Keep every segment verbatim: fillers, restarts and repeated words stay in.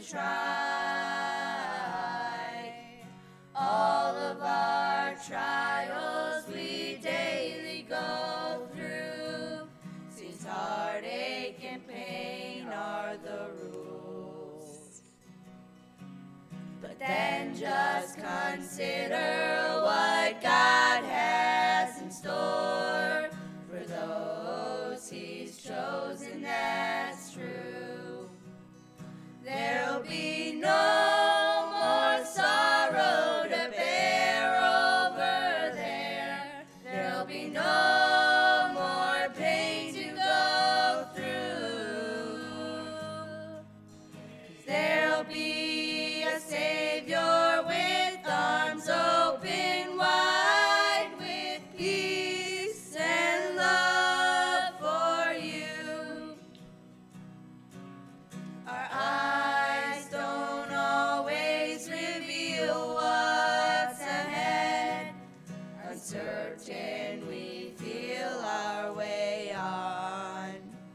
try. All of our trials we daily go through, since heartache and pain are the rules. But then just consider what God has in store for those He's chosen, that's true. There'll be no more sorrow to bear over there. There'll be no more pain to go through. There'll be a Savior with arms open wide, with peace and love for you. Our eyes don't always reveal what's ahead. Uncertain we feel our way on,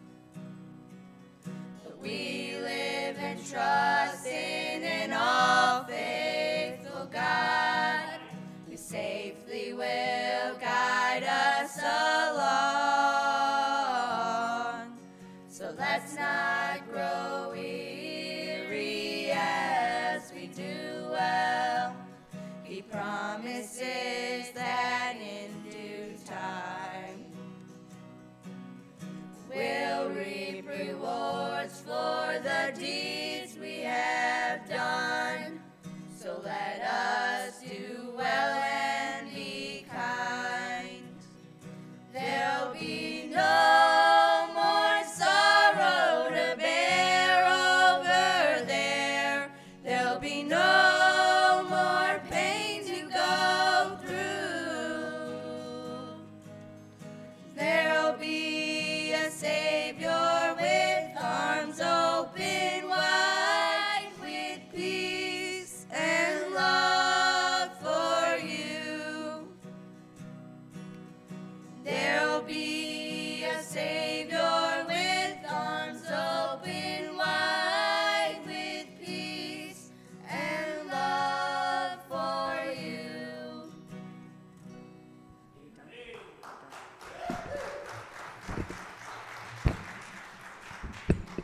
but we live and trust in an all-faithful God, who safely will guide us along. So let's not grow weary as we do well. He promises that in due time we'll reap rewards for the deeds we have done. So let us do well and